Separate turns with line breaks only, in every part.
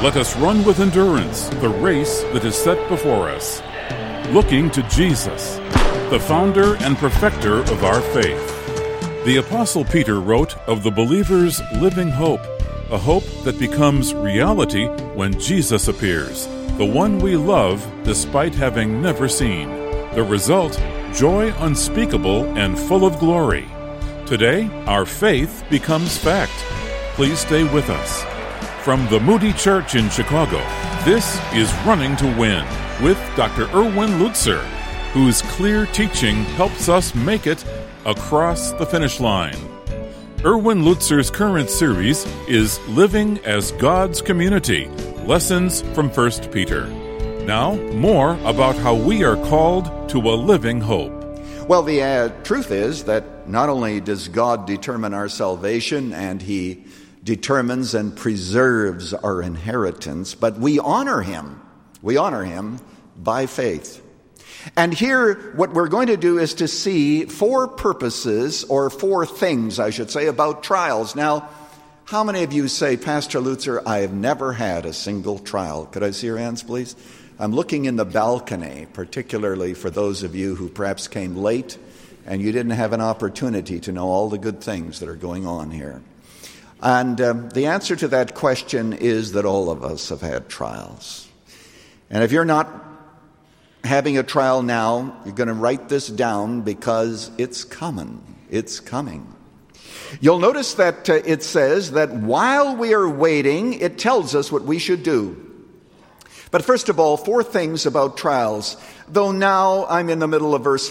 Let us run with endurance the race that is set before us, looking to Jesus, the founder and perfecter of our faith. The Apostle Peter wrote of the believer's living hope, a hope that becomes reality when Jesus appears, the one we love despite having never seen. The result, joy unspeakable and full of glory. Today, our faith becomes fact. Please stay with us. From the Moody Church in Chicago, this is Running to Win with Dr. Erwin Lutzer, whose clear teaching helps us make it across the finish line. Erwin Lutzer's current series is Living as God's Community, Lessons from 1 Peter. Now, more about how we are called to a living hope.
Well, the truth is that not only does God determine our salvation and He determines and preserves our inheritance, but we honor Him. We honor Him by faith. And here, what we're going to do is to see four purposes, or four things, I should say, about trials. Now, how many of you say, Pastor Lutzer, I have never had a single trial? Could I see your hands, please? I'm looking in the balcony, particularly for those of you who perhaps came late and you didn't have an opportunity to know all the good things that are going on here. And the answer to that question is that all of us have had trials. And if you're not having a trial now, you're going to write this down because it's coming. It's coming. You'll notice that it says that while we are waiting, it tells us what we should do. But first of all, four things about trials. Though now, I'm in the middle of verse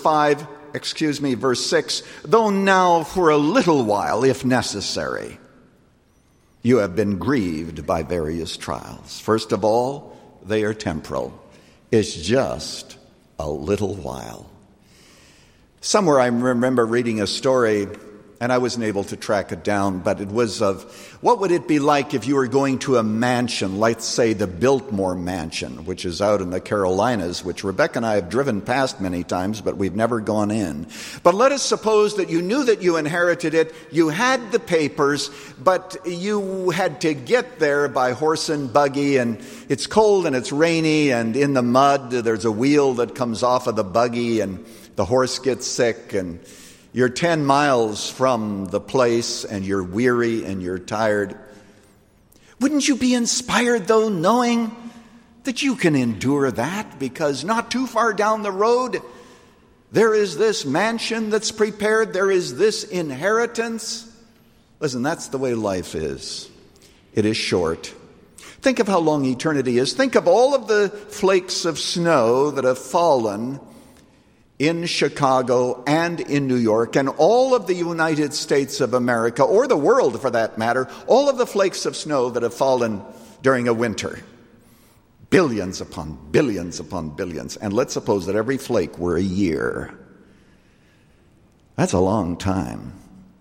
6. Though now for a little while, if necessary, you have been grieved by various trials. First of all, they are temporal. It's just a little while. Somewhere I remember reading a story, and I wasn't able to track it down, but it was of what would it be like if you were going to a mansion, let's say the Biltmore Mansion, which is out in the Carolinas, which Rebecca and I have driven past many times, but we've never gone in. But let us suppose that you knew that you inherited it, you had the papers, but you had to get there by horse and buggy, and it's cold and it's rainy, and in the mud there's a wheel that comes off of the buggy, and the horse gets sick, and you're 10 miles from the place, and you're weary and you're tired. Wouldn't you be inspired, though, knowing that you can endure that? Because not too far down the road, there is this mansion that's prepared. There is this inheritance. Listen, that's the way life is. It is short. Think of how long eternity is. Think of all of the flakes of snow that have fallen in Chicago and in New York and all of the United States of America, or the world for that matter, all of the flakes of snow that have fallen during a winter. Billions upon billions upon billions. And let's suppose that every flake were a year. That's a long time.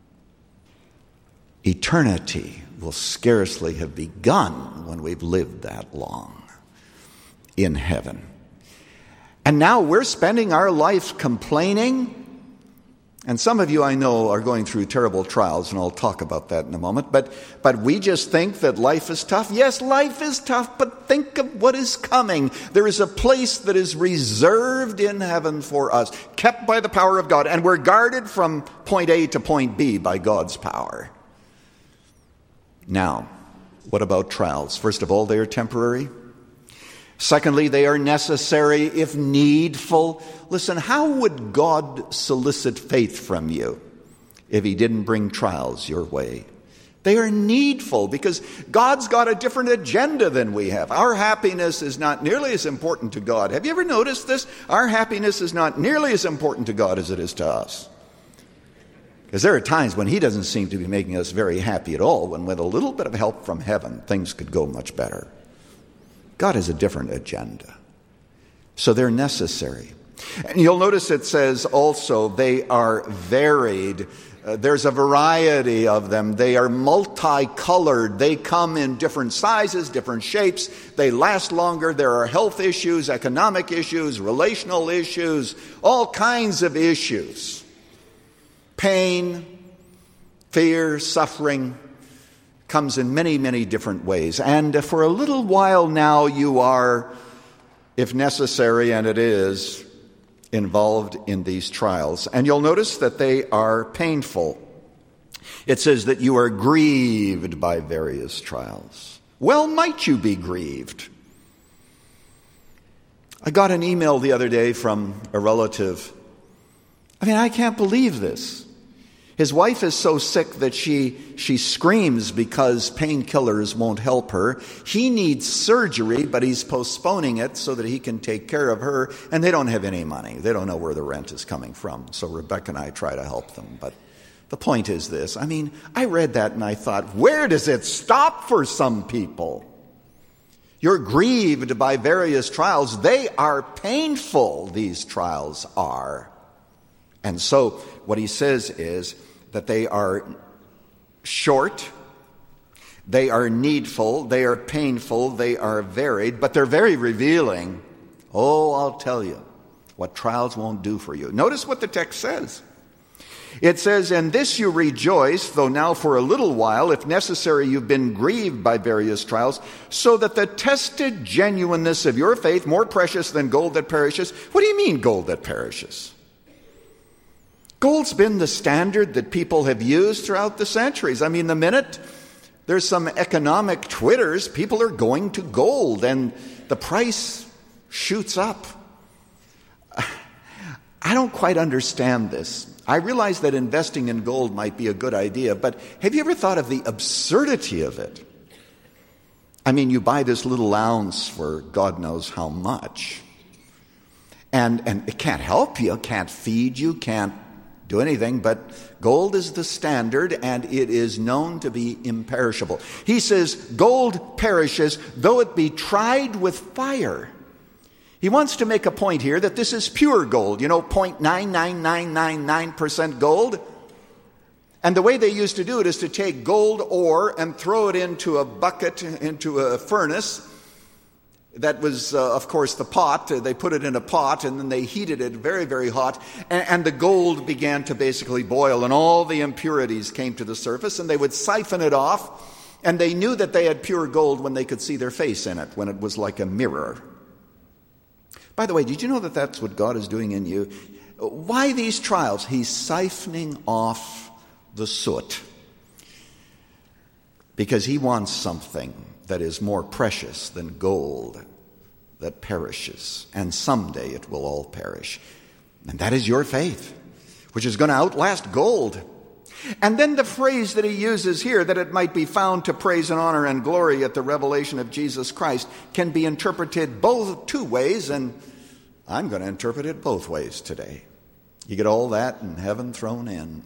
Eternity will scarcely have begun when we've lived that long in heaven. And now we're spending our life complaining. And some of you I know are going through terrible trials, and I'll talk about that in a moment. But we just think that life is tough. Yes, life is tough, but think of what is coming. There is a place that is reserved in heaven for us, kept by the power of God, and we're guarded from point A to point B by God's power. Now, what about trials? First of all, they are temporary. Secondly, they are necessary if needful. Listen, how would God solicit faith from you if He didn't bring trials your way? They are needful because God's got a different agenda than we have. Our happiness is not nearly as important to God. Have you ever noticed this? Our happiness is not nearly as important to God as it is to us. Because there are times when He doesn't seem to be making us very happy at all, when with a little bit of help from heaven, things could go much better. God has a different agenda. So they're necessary. And you'll notice it says also they are varied. There's a variety of them. They are multicolored. They come in different sizes, different shapes. They last longer. There are health issues, economic issues, relational issues, all kinds of issues. Pain, fear, suffering, comes in many, many different ways. And for a little while now, you are, if necessary, and it is, involved in these trials. And you'll notice that they are painful. It says that you are grieved by various trials. Well, might you be grieved? I got an email the other day from a relative. I can't believe this. His wife is so sick that she screams because painkillers won't help her. He needs surgery, but he's postponing it so that he can take care of her, and they don't have any money. They don't know where the rent is coming from. So Rebecca and I try to help them. But the point is this. I read that and I thought, where does it stop for some people? You're grieved by various trials. They are painful, these trials are. And so what he says is that they are short, they are needful, they are painful, they are varied, but they're very revealing. Oh, I'll tell you what trials won't do for you. Notice what the text says. It says, "In this you rejoice, though now for a little while, if necessary, you've been grieved by various trials, so that the tested genuineness of your faith, more precious than gold that perishes." What do you mean, gold that perishes? Gold's been the standard that people have used throughout the centuries. The minute there's some economic twitters, people are going to gold, and the price shoots up. I don't quite understand this. I realize that investing in gold might be a good idea, but have you ever thought of the absurdity of it? You buy this little ounce for God knows how much, and it can't help you, can't feed you, can't do anything, but gold is the standard, and it is known to be imperishable. He says, gold perishes, though it be tried with fire. He wants to make a point here that this is pure gold, 0.99999% gold. And the way they used to do it is to take gold ore and throw it into a bucket, into a furnace. That was, of course, the pot. They put it in a pot, and then they heated it very, very hot. And the gold began to basically boil, and all the impurities came to the surface, and they would siphon it off. And they knew that they had pure gold when they could see their face in it, when it was like a mirror. By the way, did you know that that's what God is doing in you? Why these trials? He's siphoning off the soot. Because he wants something that is more precious than gold that perishes. And someday it will all perish. And that is your faith, which is going to outlast gold. And then the phrase that he uses here, that it might be found to praise and honor and glory at the revelation of Jesus Christ, can be interpreted both two ways, and I'm going to interpret it both ways today. You get all that and heaven thrown in.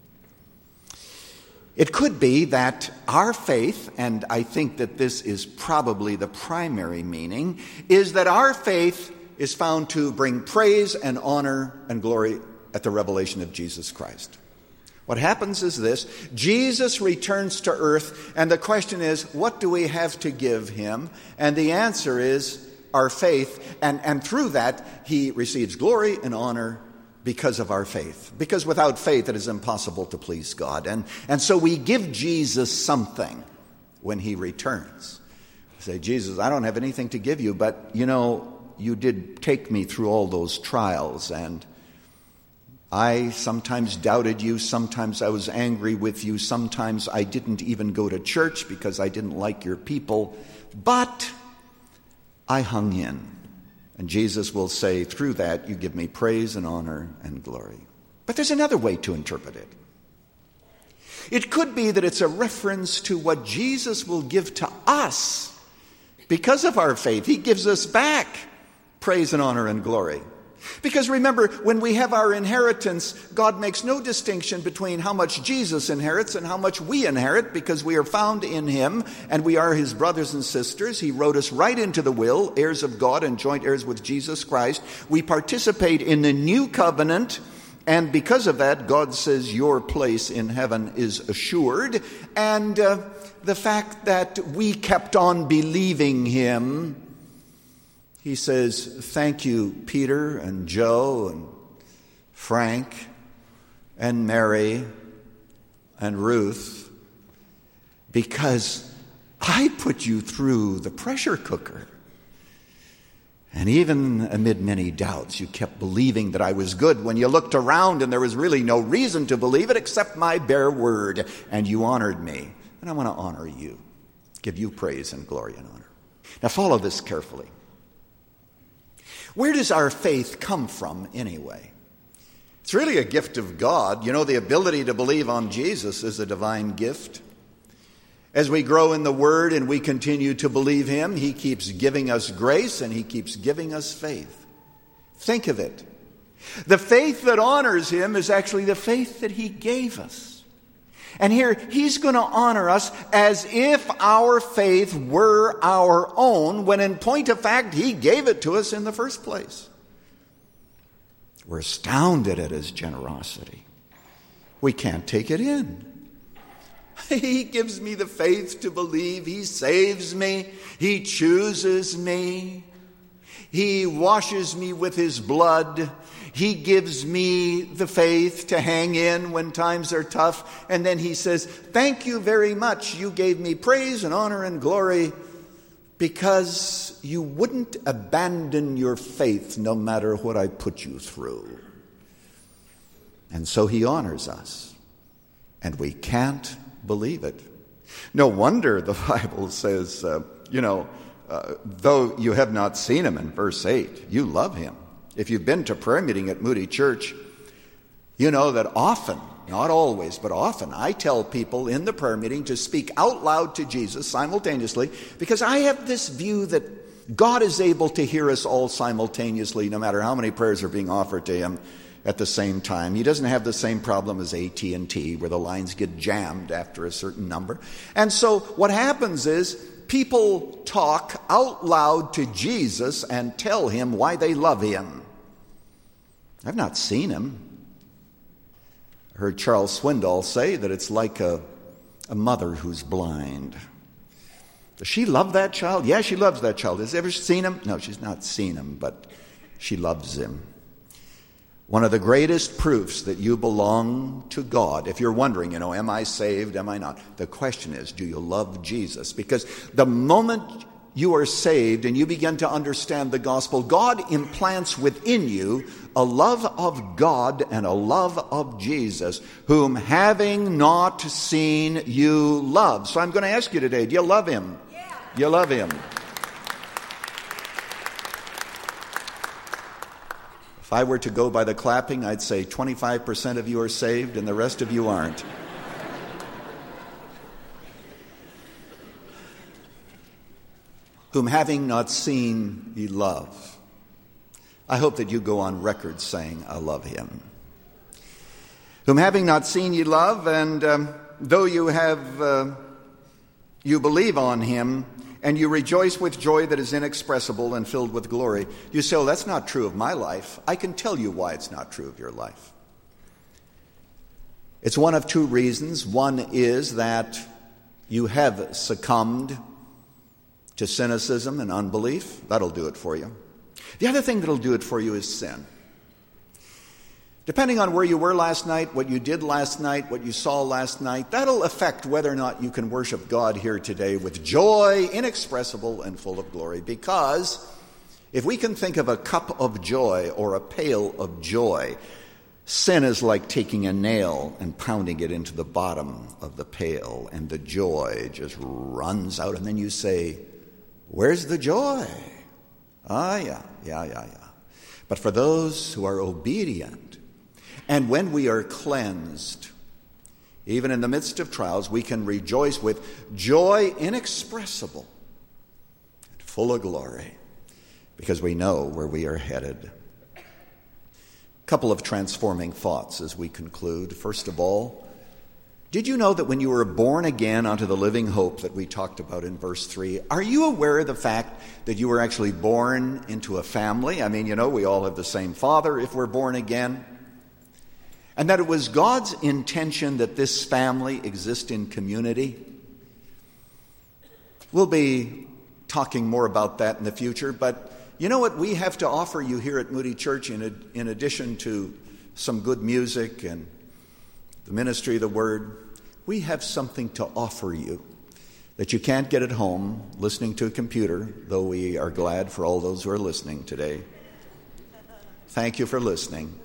It could be that our faith, and I think that this is probably the primary meaning, is that our faith is found to bring praise and honor and glory at the revelation of Jesus Christ. What happens is this: Jesus returns to earth, and the question is, what do we have to give him? And the answer is our faith, and through that he receives glory and honor because of our faith. Because without faith it is impossible to please God. And so we give Jesus something when he returns. We say, Jesus, I don't have anything to give you, but you did take me through all those trials, and I sometimes doubted you, sometimes I was angry with you, sometimes I didn't even go to church because I didn't like your people, but I hung in. And Jesus will say, through that you give me praise and honor and glory. But there's another way to interpret it. It could be that it's a reference to what Jesus will give to us because of our faith. He gives us back praise and honor and glory. Because remember, when we have our inheritance, God makes no distinction between how much Jesus inherits and how much we inherit, because we are found in him and we are his brothers and sisters. He wrote us right into the will, heirs of God and joint heirs with Jesus Christ. We participate in the new covenant, and because of that, God says your place in heaven is assured. And the fact that we kept on believing him, he says, thank you, Peter and Joe and Frank and Mary and Ruth, because I put you through the pressure cooker. And even amid many doubts, you kept believing that I was good when you looked around and there was really no reason to believe it except my bare word. And you honored me. And I want to honor you, give you praise and glory and honor. Now follow this carefully. Where does our faith come from anyway? It's really a gift of God. You know, the ability to believe on Jesus is a divine gift. As we grow in the Word and we continue to believe Him, He keeps giving us grace and He keeps giving us faith. Think of it. The faith that honors Him is actually the faith that He gave us. And here, He's going to honor us as if our faith were our own, when in point of fact, He gave it to us in the first place. We're astounded at His generosity. We can't take it in. He gives me the faith to believe. He saves me. He chooses me. He washes me with His blood. He gives me the faith to hang in when times are tough. And then He says, thank you very much. You gave me praise and honor and glory because you wouldn't abandon your faith no matter what I put you through. And so He honors us. And we can't believe it. No wonder the Bible says, though you have not seen Him in verse 8, you love Him. If you've been to prayer meeting at Moody Church, you know that often, not always, but often, I tell people in the prayer meeting to speak out loud to Jesus simultaneously, because I have this view that God is able to hear us all simultaneously, no matter how many prayers are being offered to Him at the same time. He doesn't have the same problem as AT&T, where the lines get jammed after a certain number. And so what happens is people talk out loud to Jesus and tell Him why they love Him. I've not seen Him. I heard Charles Swindoll say that it's like a mother who's blind. Does she love that child? Yeah, she loves that child. Has she ever seen Him? No, she's not seen Him, but she loves Him. One of the greatest proofs that you belong to God, if you're wondering, am I saved, am I not? The question is, do you love Jesus? Because the moment you are saved and you begin to understand the gospel, God implants within you a love of God and a love of Jesus, whom having not seen you love. So I'm going to ask you today, do you love Him? Yeah. You love Him. If I were to go by the clapping, I'd say 25% of you are saved and the rest of you aren't. Whom having not seen ye love. I hope that you go on record saying, I love Him. Whom having not seen ye love, and though you have, you believe on Him, and you rejoice with joy that is inexpressible and filled with glory. You say, oh, that's not true of my life. I can tell you why it's not true of your life. It's one of two reasons. One is that you have succumbed to cynicism and unbelief. That'll do it for you. The other thing that'll do it for you is sin. Depending on where you were last night, what you did last night, what you saw last night, that'll affect whether or not you can worship God here today with joy, inexpressible and full of glory. Because if we can think of a cup of joy or a pail of joy, sin is like taking a nail and pounding it into the bottom of the pail, and the joy just runs out. And then you say, where's the joy? Yeah. But for those who are obedient, and when we are cleansed, even in the midst of trials, we can rejoice with joy inexpressible and full of glory, because we know where we are headed. A couple of transforming thoughts as we conclude. First of all, did you know that when you were born again unto the living hope that we talked about in verse 3, are you aware of the fact that you were actually born into a family? I mean, we all have the same father if we're born again. And that it was God's intention that this family exist in community. We'll be talking more about that in the future, but you know what we have to offer you here at Moody Church in addition to some good music and the ministry of the Word? We have something to offer you. that you can't get at home listening to a computer, though we are glad for all those who are listening today. Thank you for listening.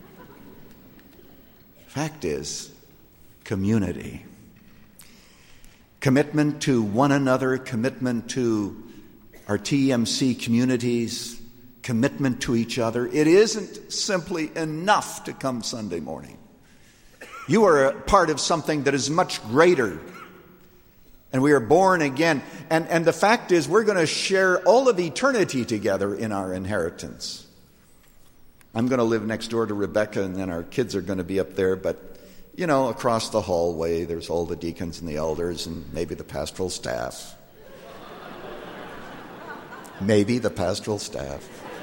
Fact is, community. Commitment to one another, commitment to our TMC communities, commitment to each other. It isn't simply enough to come Sunday morning. You are a part of something that is much greater. And we are born again. And the fact is, we're going to share all of eternity together in our inheritance. I'm going to live next door to Rebecca, and then our kids are going to be up there. But, you know, across the hallway, there's all the deacons and the elders and maybe the pastoral staff. Maybe the pastoral staff.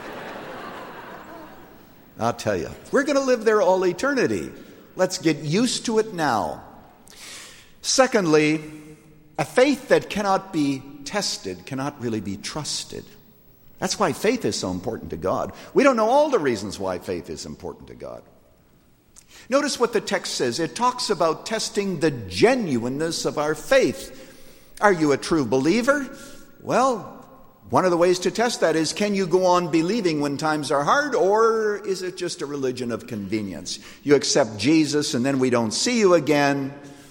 I'll tell you, we're going to live there all eternity. Let's get used to it now. Secondly, a faith that cannot be tested cannot really be trusted. That's why faith is so important to God. We don't know all the reasons why faith is important to God. Notice what the text says. It talks about testing the genuineness of our faith. Are you a true believer? Well, one of the ways to test that is, can you go on believing when times are hard, or is it just a religion of convenience? You accept Jesus and then we don't see you again.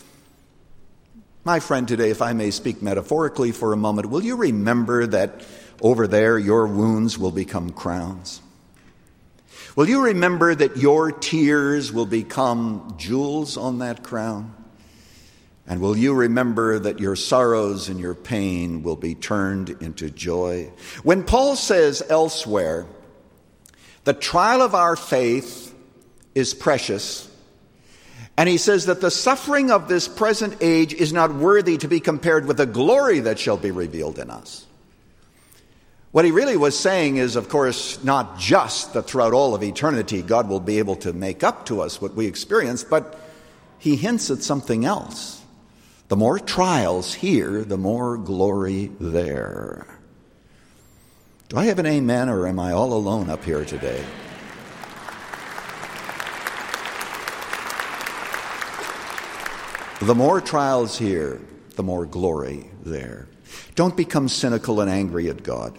My friend, today, if I may speak metaphorically for a moment, will you remember that over there your wounds will become crowns? Will you remember that your tears will become jewels on that crown? And will you remember that your sorrows and your pain will be turned into joy? When Paul says elsewhere, the trial of our faith is precious, and he says that the suffering of this present age is not worthy to be compared with the glory that shall be revealed in us. What he really was saying is, of course, not just that throughout all of eternity God will be able to make up to us what we experience, but he hints at something else. The more trials here, the more glory there. Do I have an amen, or am I all alone up here today? The more trials here, the more glory there. Don't become cynical and angry at God.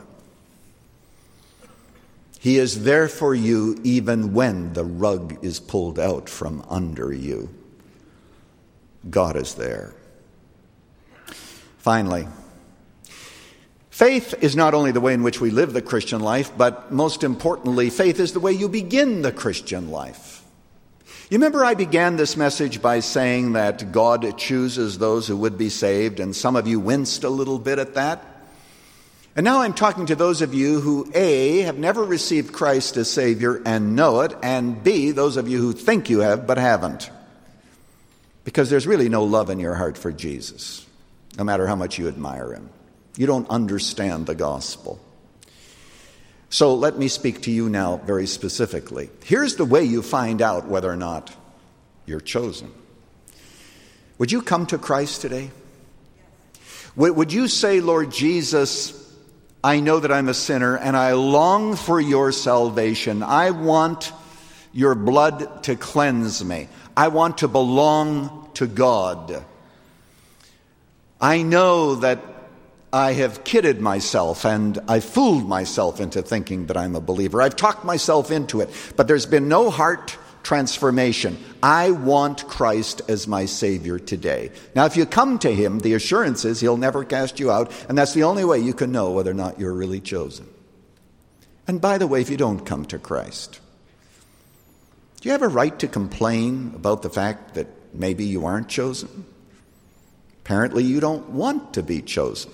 He is there for you even when the rug is pulled out from under you. God is there. Finally, faith is not only the way in which we live the Christian life, but most importantly, faith is the way you begin the Christian life. You remember I began this message by saying that God chooses those who would be saved, and some of you winced a little bit at that. And now I'm talking to those of you who, A, have never received Christ as Savior and know it, and B, those of you who think you have but haven't. Because there's really no love in your heart for Jesus, no matter how much you admire him. You don't understand the gospel. So let me speak to you now very specifically. Here's the way you find out whether or not you're chosen. Would you come to Christ today? Would you say, Lord Jesus, I know that I'm a sinner and I long for your salvation. I want your blood to cleanse me. I want to belong to God. I know that I have kidded myself and I fooled myself into thinking that I'm a believer. I've talked myself into it, but there's been no heart transformation. I want Christ as my Savior today. Now, if you come to him, the assurance is he'll never cast you out, and that's the only way you can know whether or not you're really chosen. And by the way, if you don't come to Christ, do you have a right to complain about the fact that maybe you aren't chosen? Apparently, you don't want to be chosen.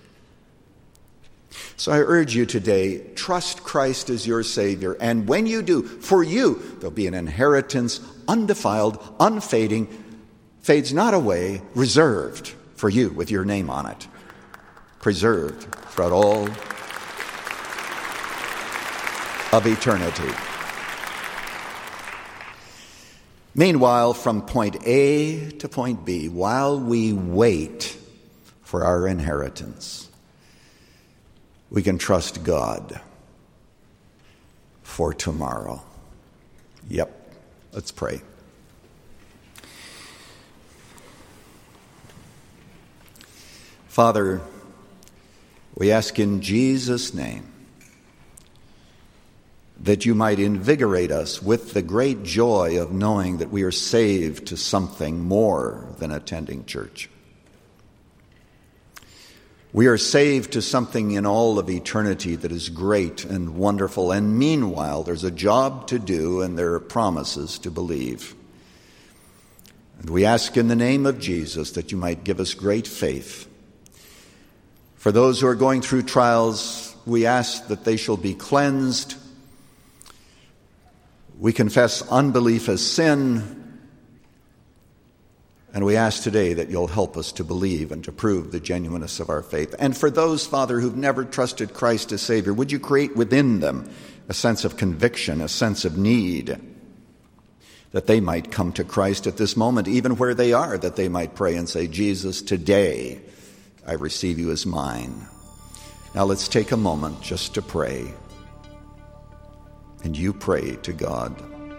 So I urge you today, trust Christ as your Savior. And when you do, for you, there'll be an inheritance, undefiled, unfading, fades not away, reserved for you with your name on it. Preserved throughout all of eternity. Meanwhile, from point A to point B, while we wait for our inheritance, we can trust God for tomorrow. Yep, let's pray. Father, we ask in Jesus' name that you might invigorate us with the great joy of knowing that we are saved to something more than attending church. We are saved to something in all of eternity that is great and wonderful, and meanwhile there's a job to do and there are promises to believe. And we ask in the name of Jesus that you might give us great faith. For those who are going through trials, we ask that they shall be cleansed. We confess unbelief as sin, and we ask today that you'll help us to believe and to prove the genuineness of our faith. And for those, Father, who've never trusted Christ as Savior, would you create within them a sense of conviction, a sense of need, that they might come to Christ at this moment, even where they are, that they might pray and say, Jesus, today I receive you as mine. Now let's take a moment just to pray. And you pray to God.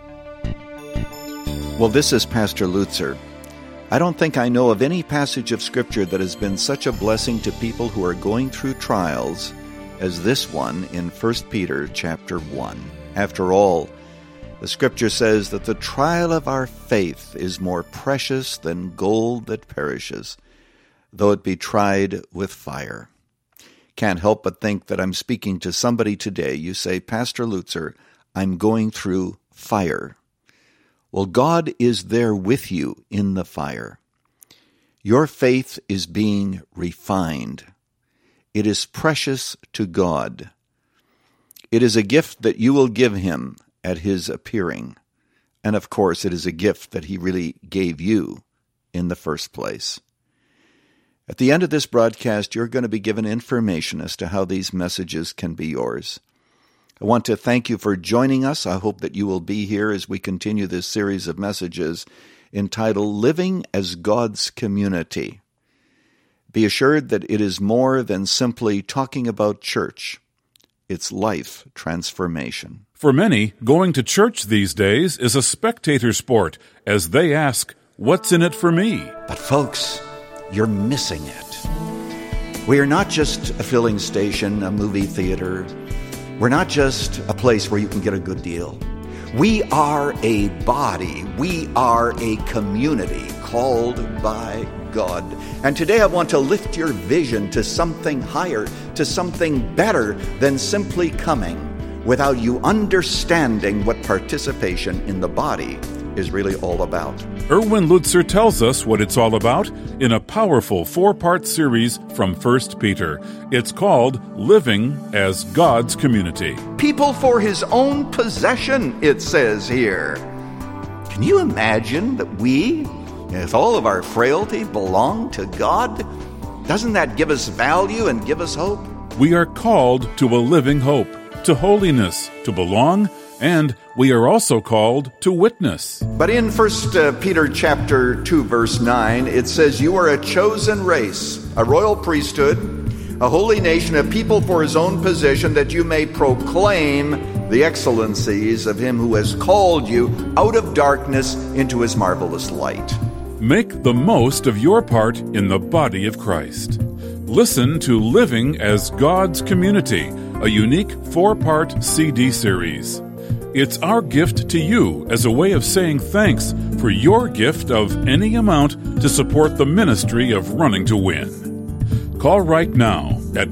Well, this is Pastor Lutzer. I don't think I know of any passage of Scripture that has been such a blessing to people who are going through trials as this one in 1 Peter chapter 1. After all, the Scripture says that the trial of our faith is more precious than gold that perishes, though it be tried with fire. Can't help but think that I'm speaking to somebody today. You say, Pastor Lutzer, I'm going through fire. Well, God is there with you in the fire. Your faith is being refined. It is precious to God. It is a gift that you will give him at his appearing. And of course, it is a gift that he really gave you in the first place. At the end of this broadcast, you're going to be given information as to how these messages can be yours. I want to thank you for joining us. I hope that you will be here as we continue this series of messages entitled Living as God's Community. Be assured that it is more than simply talking about church. It's life transformation.
For many, going to church these days is a spectator sport, as they ask, what's in it for me?
But folks, you're missing it. We are not just a filling station, a movie theater. We're not just a place where you can get a good deal. We are a body. We are a community called by God. And today I want to lift your vision to something higher, to something better than simply coming without you understanding what participation in the body is really all about.
Erwin Lutzer tells us what it's all about in a powerful 4-part series from 1 Peter. It's called Living as God's Community.
People for his own possession, it says here. Can you imagine that we, with all of our frailty, belong to God? Doesn't that give us value and give us hope?
We are called to a living hope, to holiness, to belong, and we are also called to witness.
But in 1 Peter chapter 2, verse 9, it says, you are a chosen race, a royal priesthood, a holy nation, a people for his own possession, that you may proclaim the excellencies of him who has called you out of darkness into his marvelous light.
Make the most of your part in the body of Christ. Listen to Living as God's Community, a unique 4-part CD series. It's our gift to you as a way of saying thanks for your gift of any amount to support the ministry of Running to Win. Call right now at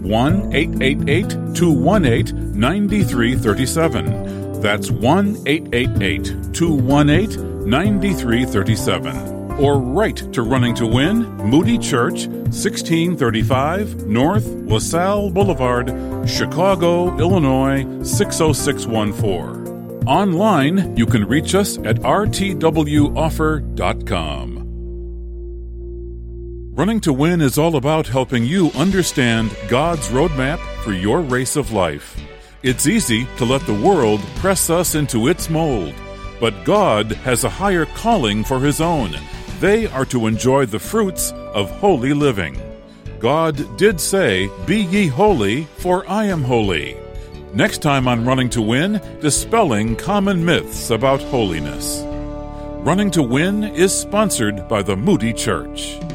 1-888-218-9337. That's 1-888-218-9337. Or write to Running to Win, Moody Church, 1635 North LaSalle Boulevard, Chicago, Illinois, 60614. Online, you can reach us at rtwoffer.com. Running to Win is all about helping you understand God's roadmap for your race of life. It's easy to let the world press us into its mold, but God has a higher calling for his own. They are to enjoy the fruits of holy living. God did say, "Be ye holy, for I am holy." Next time on Running to Win, dispelling common myths about holiness. Running to Win is sponsored by the Moody Church.